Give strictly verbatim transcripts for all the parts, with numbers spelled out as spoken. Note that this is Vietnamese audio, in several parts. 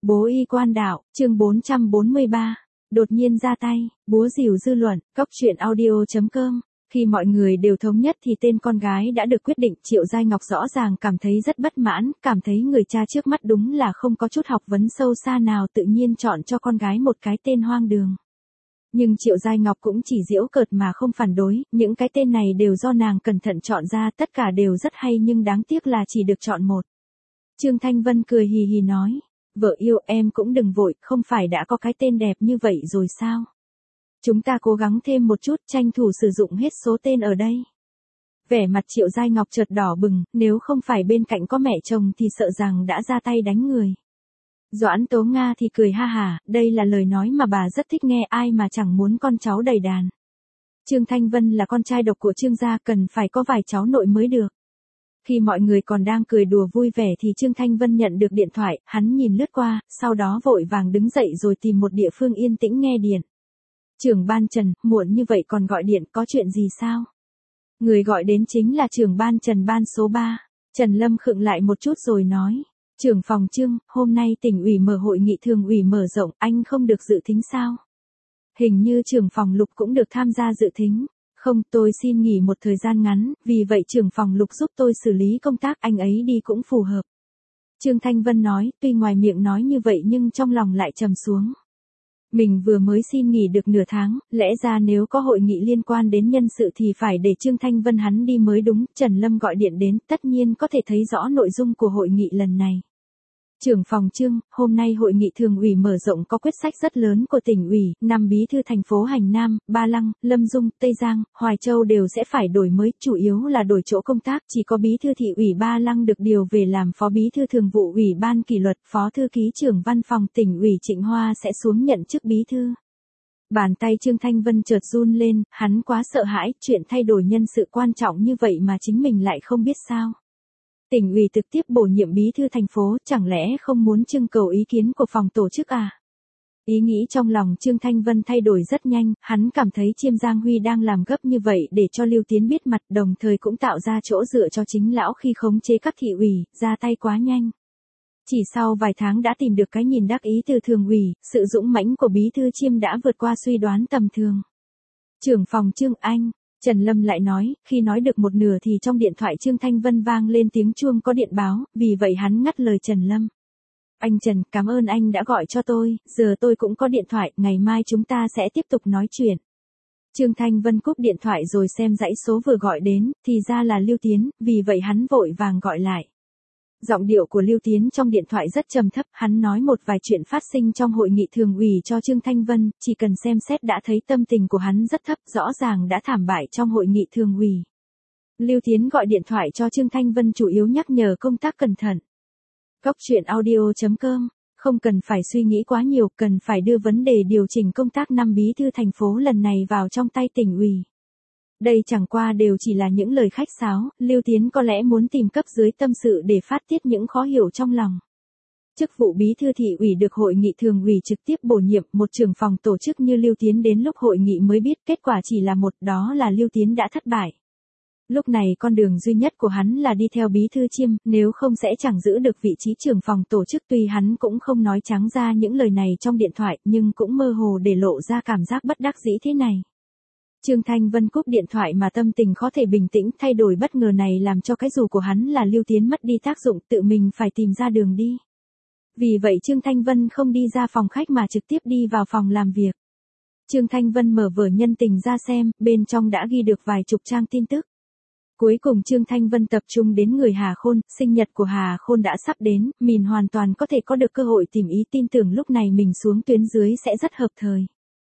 Bố y quan đạo, chương bốn trăm bốn mươi ba. Đột nhiên ra tay, búa rìu dư luận, cóc truyện audio chấm com. Khi mọi người đều thống nhất thì tên con gái đã được quyết định. Triệu Giai Ngọc rõ ràng cảm thấy rất bất mãn, cảm thấy người cha trước mắt đúng là không có chút học vấn sâu xa nào, tự nhiên chọn cho con gái một cái tên hoang đường. Nhưng Triệu Giai Ngọc cũng chỉ giễu cợt mà không phản đối, những cái tên này đều do nàng cẩn thận chọn ra, tất cả đều rất hay nhưng đáng tiếc là chỉ được chọn một. Trương Thanh Vân cười hì hì nói, vợ yêu em cũng đừng vội, không phải đã có cái tên đẹp như vậy rồi sao? Chúng ta cố gắng thêm một chút, tranh thủ sử dụng hết số tên ở đây. Vẻ mặt Triệu Giai Ngọc chợt đỏ bừng, nếu không phải bên cạnh có mẹ chồng thì sợ rằng đã ra tay đánh người. Doãn Tố Nga thì cười ha hả, đây là lời nói mà bà rất thích nghe, ai mà chẳng muốn con cháu đầy đàn. Trương Thanh Vân là con trai độc của Trương gia, cần phải có vài cháu nội mới được. Khi mọi người còn đang cười đùa vui vẻ thì Trương Thanh Vân nhận được điện thoại, hắn nhìn lướt qua, sau đó vội vàng đứng dậy rồi tìm một địa phương yên tĩnh nghe điện. Trưởng ban Trần, muộn như vậy còn gọi điện, có chuyện gì sao? Người gọi đến chính là trưởng ban Trần ban số ba. Trần Lâm khựng lại một chút rồi nói, trưởng phòng Trương, hôm nay tỉnh ủy mở hội nghị thường ủy mở rộng, anh không được dự thính sao? Hình như trưởng phòng Lục cũng được tham gia dự thính. Không, tôi xin nghỉ một thời gian ngắn, vì vậy trưởng phòng Lục giúp tôi xử lý công tác, anh ấy đi cũng phù hợp. Trương Thanh Vân nói, tuy ngoài miệng nói như vậy nhưng trong lòng lại trầm xuống. Mình vừa mới xin nghỉ được nửa tháng, lẽ ra nếu có hội nghị liên quan đến nhân sự thì phải để Trương Thanh Vân hắn đi mới đúng. Trần Lâm gọi điện đến, tất nhiên có thể thấy rõ nội dung của hội nghị lần này. Trưởng phòng Trương, hôm nay hội nghị thường ủy mở rộng có quyết sách rất lớn của tỉnh ủy, năm bí thư thành phố Hành Nam, Ba Lăng, Lâm Dung, Tây Giang, Hoài Châu đều sẽ phải đổi mới, chủ yếu là đổi chỗ công tác, chỉ có bí thư thị ủy Ba Lăng được điều về làm phó bí thư thường vụ ủy ban kỷ luật, phó thư ký trưởng văn phòng tỉnh ủy Trịnh Hoa sẽ xuống nhận chức bí thư. Bàn tay Trương Thanh Vân chợt run lên, hắn quá sợ hãi, chuyện thay đổi nhân sự quan trọng như vậy mà chính mình lại không biết sao. Tỉnh ủy trực tiếp bổ nhiệm bí thư thành phố, chẳng lẽ không muốn trưng cầu ý kiến của phòng tổ chức à? Ý nghĩ trong lòng Trương Thanh Vân thay đổi rất nhanh, hắn cảm thấy Chiêm Giang Huy đang làm gấp như vậy để cho Lưu Tiến biết mặt, đồng thời cũng tạo ra chỗ dựa cho chính lão khi khống chế các thị ủy, ra tay quá nhanh. Chỉ sau vài tháng đã tìm được cái nhìn đắc ý từ thường ủy, sự dũng mãnh của bí thư Chiêm đã vượt qua suy đoán tầm thường. Trưởng phòng Trương anh. Trần Lâm lại nói, khi nói được một nửa thì trong điện thoại Trương Thanh Vân vang lên tiếng chuông có điện báo, vì vậy hắn ngắt lời Trần Lâm. Anh Trần, cảm ơn anh đã gọi cho tôi, giờ tôi cũng có điện thoại, ngày mai chúng ta sẽ tiếp tục nói chuyện. Trương Thanh Vân cúp điện thoại rồi xem dãy số vừa gọi đến, thì ra là Lưu Tiến, vì vậy hắn vội vàng gọi lại. Giọng điệu của Lưu Tiến trong điện thoại rất trầm thấp, hắn nói một vài chuyện phát sinh trong hội nghị thường ủy cho Trương Thanh Vân, chỉ cần xem xét đã thấy tâm tình của hắn rất thấp, rõ ràng đã thảm bại trong hội nghị thường ủy. Lưu Tiến gọi điện thoại cho Trương Thanh Vân chủ yếu nhắc nhở công tác cẩn thận. Cóc truyện audio chấm com, không cần phải suy nghĩ quá nhiều, cần phải đưa vấn đề điều chỉnh công tác năm bí thư thành phố lần này vào trong tay tỉnh ủy. Đây chẳng qua đều chỉ là những lời khách sáo, Lưu Tiến có lẽ muốn tìm cấp dưới tâm sự để phát tiết những khó hiểu trong lòng. Chức vụ bí thư thị ủy được hội nghị thường ủy trực tiếp bổ nhiệm, một trưởng phòng tổ chức như Lưu Tiến đến lúc hội nghị mới biết kết quả chỉ là một, đó là Lưu Tiến đã thất bại. Lúc này con đường duy nhất của hắn là đi theo bí thư Chiêm, nếu không sẽ chẳng giữ được vị trí trưởng phòng tổ chức. Tuy hắn cũng không nói trắng ra những lời này trong điện thoại, nhưng cũng mơ hồ để lộ ra cảm giác bất đắc dĩ thế này. Trương Thanh Vân cúp điện thoại mà tâm tình khó thể bình tĩnh, thay đổi bất ngờ này làm cho cái dù của hắn là Lưu Tiến mất đi tác dụng, tự mình phải tìm ra đường đi. Vì vậy Trương Thanh Vân không đi ra phòng khách mà trực tiếp đi vào phòng làm việc. Trương Thanh Vân mở vở nhân tình ra xem, bên trong đã ghi được vài chục trang tin tức. Cuối cùng Trương Thanh Vân tập trung đến người Hà Khôn, sinh nhật của Hà Khôn đã sắp đến, mình hoàn toàn có thể có được cơ hội tìm ý, tin tưởng lúc này mình xuống tuyến dưới sẽ rất hợp thời.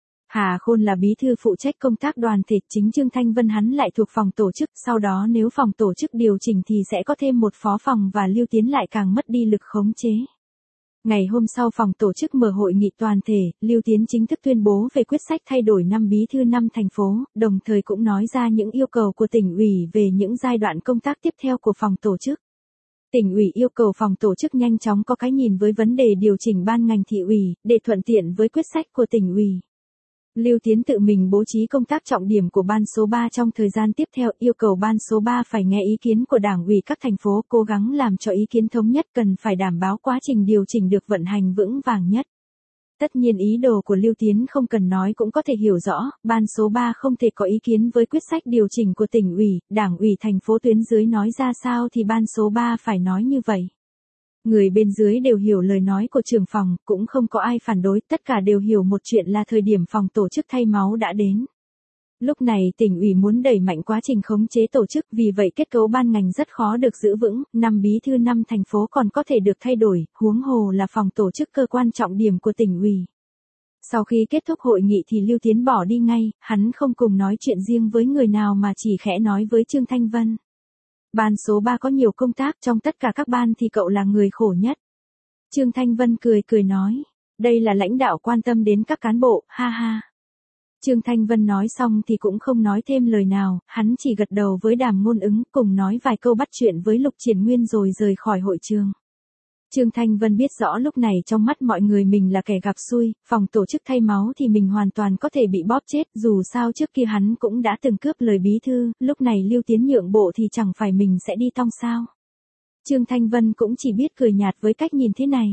Hà Khôn là bí thư phụ trách công tác đoàn thể, chính Trương Thanh Vân hắn lại thuộc phòng tổ chức, sau đó nếu phòng tổ chức điều chỉnh thì sẽ có thêm một phó phòng và Lưu Tiến lại càng mất đi lực khống chế. Ngày hôm sau phòng tổ chức mở hội nghị toàn thể, Lưu Tiến chính thức tuyên bố về quyết sách thay đổi năm bí thư năm thành phố, đồng thời cũng nói ra những yêu cầu của tỉnh ủy về những giai đoạn công tác tiếp theo của phòng tổ chức. Tỉnh ủy yêu cầu phòng tổ chức nhanh chóng có cái nhìn với vấn đề điều chỉnh ban ngành thị ủy, để thuận tiện với quyết sách của tỉnh ủy. Lưu Tiến tự mình bố trí công tác trọng điểm của ban số ba trong thời gian tiếp theo, yêu cầu ban số ba phải nghe ý kiến của Đảng ủy các thành phố, cố gắng làm cho ý kiến thống nhất, cần phải đảm bảo quá trình điều chỉnh được vận hành vững vàng nhất. Tất nhiên ý đồ của Lưu Tiến không cần nói cũng có thể hiểu rõ, ban số ba không thể có ý kiến với quyết sách điều chỉnh của tỉnh ủy, Đảng ủy thành phố tuyến dưới nói ra sao thì ban số ba phải nói như vậy. Người bên dưới đều hiểu lời nói của trưởng phòng, cũng không có ai phản đối, tất cả đều hiểu một chuyện là thời điểm phòng tổ chức thay máu đã đến. Lúc này tỉnh ủy muốn đẩy mạnh quá trình khống chế tổ chức, vì vậy kết cấu ban ngành rất khó được giữ vững, năm bí thư năm thành phố còn có thể được thay đổi, huống hồ là phòng tổ chức cơ quan trọng điểm của tỉnh ủy. Sau khi kết thúc hội nghị thì Lưu Tiến bỏ đi ngay, hắn không cùng nói chuyện riêng với người nào mà chỉ khẽ nói với Trương Thanh Vân. Ban số ba có nhiều công tác, trong tất cả các ban thì cậu là người khổ nhất. Trương Thanh Vân cười cười nói, đây là lãnh đạo quan tâm đến các cán bộ, ha ha. Trương Thanh Vân nói xong thì cũng không nói thêm lời nào, hắn chỉ gật đầu với Đàm Ngôn Ứng, cùng nói vài câu bắt chuyện với Lục Triển Nguyên rồi rời khỏi hội trường. Trương Thanh Vân biết rõ lúc này trong mắt mọi người mình là kẻ gặp xui, phòng tổ chức thay máu thì mình hoàn toàn có thể bị bóp chết, dù sao trước kia hắn cũng đã từng cướp lời bí thư, lúc này Lưu Tiến nhượng bộ thì chẳng phải mình sẽ đi tong sao. Trương Thanh Vân cũng chỉ biết cười nhạt với cách nhìn thế này.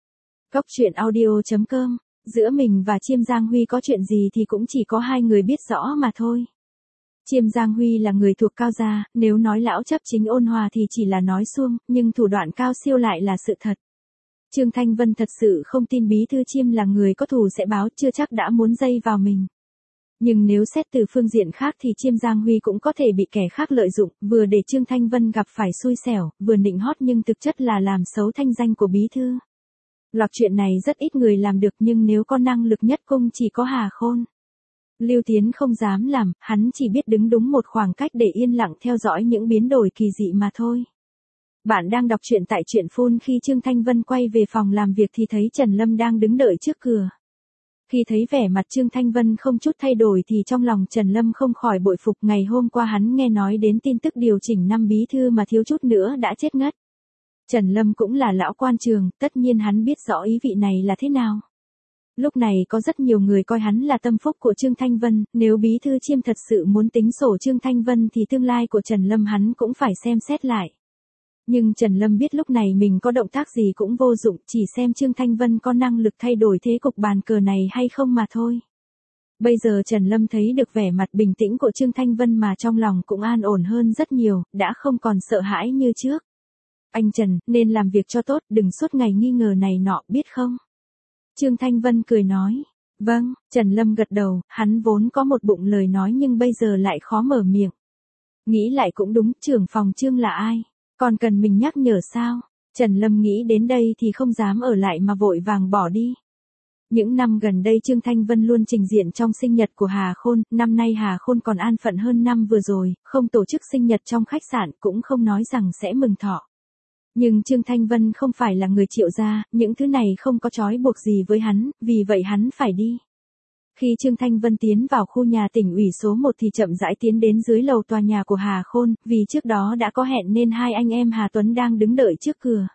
Góc truyện audio chấm com, giữa mình và Chiêm Giang Huy có chuyện gì thì cũng chỉ có hai người biết rõ mà thôi. Chiêm Giang Huy là người thuộc Cao gia, nếu nói lão chấp chính ôn hòa thì chỉ là nói suông, nhưng thủ đoạn cao siêu lại là sự thật. Trương Thanh Vân thật sự không tin bí thư Chiêm là người có thù sẽ báo, chưa chắc đã muốn dây vào mình. Nhưng nếu xét từ phương diện khác thì Chiêm Giang Huy cũng có thể bị kẻ khác lợi dụng, vừa để Trương Thanh Vân gặp phải xui xẻo, vừa nịnh hót nhưng thực chất là làm xấu thanh danh của bí thư. Loạt chuyện này rất ít người làm được, nhưng nếu có năng lực nhất cung chỉ có Hà Khôn. Lưu Tiến không dám làm, hắn chỉ biết đứng đúng một khoảng cách để yên lặng theo dõi những biến đổi kỳ dị mà thôi. Bạn đang đọc truyện tại truyện phun. Khi Trương Thanh Vân quay về phòng làm việc thì thấy Trần Lâm đang đứng đợi trước cửa. Khi thấy vẻ mặt Trương Thanh Vân không chút thay đổi thì trong lòng Trần Lâm không khỏi bội phục, ngày hôm qua hắn nghe nói đến tin tức điều chỉnh năm bí thư mà thiếu chút nữa đã chết ngất. Trần Lâm cũng là lão quan trường, tất nhiên hắn biết rõ ý vị này là thế nào. Lúc này có rất nhiều người coi hắn là tâm phúc của Trương Thanh Vân, nếu bí thư Chiêm thật sự muốn tính sổ Trương Thanh Vân thì tương lai của Trần Lâm hắn cũng phải xem xét lại. Nhưng Trần Lâm biết lúc này mình có động tác gì cũng vô dụng, chỉ xem Trương Thanh Vân có năng lực thay đổi thế cục bàn cờ này hay không mà thôi. Bây giờ Trần Lâm thấy được vẻ mặt bình tĩnh của Trương Thanh Vân mà trong lòng cũng an ổn hơn rất nhiều, đã không còn sợ hãi như trước. Anh Trần, nên làm việc cho tốt, đừng suốt ngày nghi ngờ này nọ, biết không? Trương Thanh Vân cười nói. Vâng, Trần Lâm gật đầu, hắn vốn có một bụng lời nói nhưng bây giờ lại khó mở miệng. Nghĩ lại cũng đúng, trưởng phòng Trương là ai? Còn cần mình nhắc nhở sao? Trần Lâm nghĩ đến đây thì không dám ở lại mà vội vàng bỏ đi. Những năm gần đây Trương Thanh Vân luôn trình diện trong sinh nhật của Hà Khôn, năm nay Hà Khôn còn an phận hơn năm vừa rồi, không tổ chức sinh nhật trong khách sạn, cũng không nói rằng sẽ mừng thọ. Nhưng Trương Thanh Vân không phải là người Triệu gia, những thứ này không có trói buộc gì với hắn, vì vậy hắn phải đi. Khi Trương Thanh Vân tiến vào khu nhà tỉnh ủy số một thì chậm rãi tiến đến dưới lầu tòa nhà của Hà Khôn, vì trước đó đã có hẹn nên hai anh em Hà Tuấn đang đứng đợi trước cửa.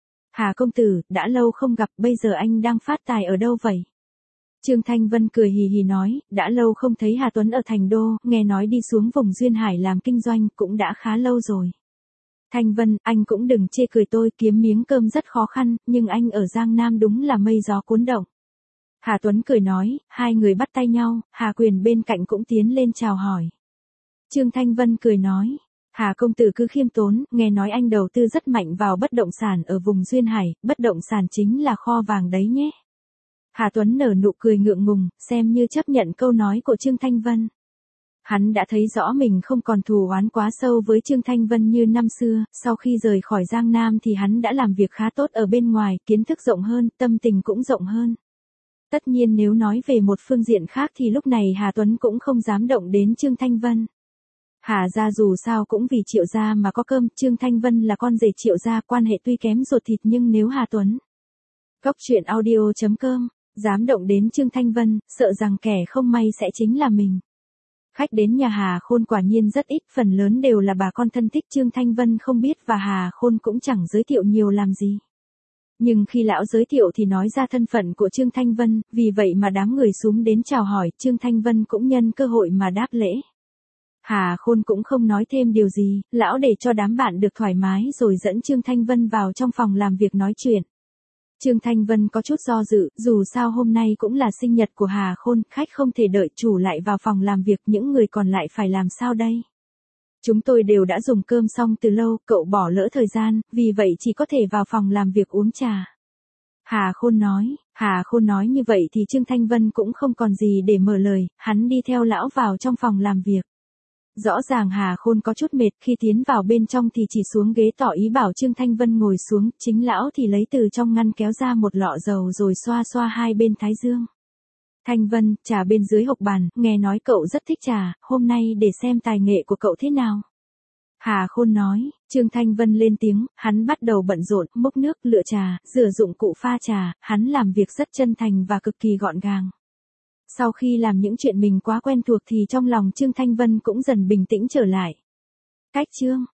Hà công tử, đã lâu không gặp, bây giờ anh đang phát tài ở đâu vậy? Trương Thanh Vân cười hì hì nói, đã lâu không thấy Hà Tuấn ở Thành Đô, nghe nói đi xuống vùng Duyên Hải làm kinh doanh, cũng đã khá lâu rồi. Thanh Vân, anh cũng đừng chê cười tôi, kiếm miếng cơm rất khó khăn, nhưng anh ở Giang Nam đúng là mây gió cuốn động. Hà Tuấn cười nói, hai người bắt tay nhau, Hà Quyền bên cạnh cũng tiến lên chào hỏi. Trương Thanh Vân cười nói, Hà công tử cứ khiêm tốn, nghe nói anh đầu tư rất mạnh vào bất động sản ở vùng Duyên Hải, bất động sản chính là kho vàng đấy nhé. Hà Tuấn nở nụ cười ngượng ngùng, xem như chấp nhận câu nói của Trương Thanh Vân. Hắn đã thấy rõ mình không còn thù oán quá sâu với Trương Thanh Vân như năm xưa, sau khi rời khỏi Giang Nam thì hắn đã làm việc khá tốt ở bên ngoài, kiến thức rộng hơn, tâm tình cũng rộng hơn. Tất nhiên nếu nói về một phương diện khác thì lúc này Hà Tuấn cũng không dám động đến Trương Thanh Vân. Hà gia dù sao cũng vì Triệu gia mà có cơm, Trương Thanh Vân là con rể Triệu gia, quan hệ tuy kém ruột thịt nhưng nếu Hà Tuấn. Góc truyện audio chấm com, dám động đến Trương Thanh Vân, sợ rằng kẻ không may sẽ chính là mình. Khách đến nhà Hà Khôn quả nhiên rất ít, phần lớn đều là bà con thân thích Trương Thanh Vân không biết và Hà Khôn cũng chẳng giới thiệu nhiều làm gì. Nhưng khi lão giới thiệu thì nói ra thân phận của Trương Thanh Vân, vì vậy mà đám người xúm đến chào hỏi, Trương Thanh Vân cũng nhân cơ hội mà đáp lễ. Hà Khôn cũng không nói thêm điều gì, lão để cho đám bạn được thoải mái rồi dẫn Trương Thanh Vân vào trong phòng làm việc nói chuyện. Trương Thanh Vân có chút do dự, dù sao hôm nay cũng là sinh nhật của Hà Khôn, khách không thể đợi chủ lại vào phòng làm việc, những người còn lại phải làm sao đây? Chúng tôi đều đã dùng cơm xong từ lâu, cậu bỏ lỡ thời gian, vì vậy chỉ có thể vào phòng làm việc uống trà. Hà Khôn nói, Hà Khôn nói như vậy thì Trương Thanh Vân cũng không còn gì để mở lời, hắn đi theo lão vào trong phòng làm việc. Rõ ràng Hà Khôn có chút mệt, khi tiến vào bên trong thì chỉ xuống ghế tỏ ý bảo Trương Thanh Vân ngồi xuống, chính lão thì lấy từ trong ngăn kéo ra một lọ dầu rồi xoa xoa hai bên thái dương. Thanh Vân, trà bên dưới hộc bàn, nghe nói cậu rất thích trà, hôm nay để xem tài nghệ của cậu thế nào. Hà Khôn nói, Trương Thanh Vân lên tiếng, hắn bắt đầu bận rộn, múc nước, lựa trà, rửa dụng cụ pha trà, hắn làm việc rất chân thành và cực kỳ gọn gàng. Sau khi làm những chuyện mình quá quen thuộc thì trong lòng Trương Thanh Vân cũng dần bình tĩnh trở lại. Cách Trương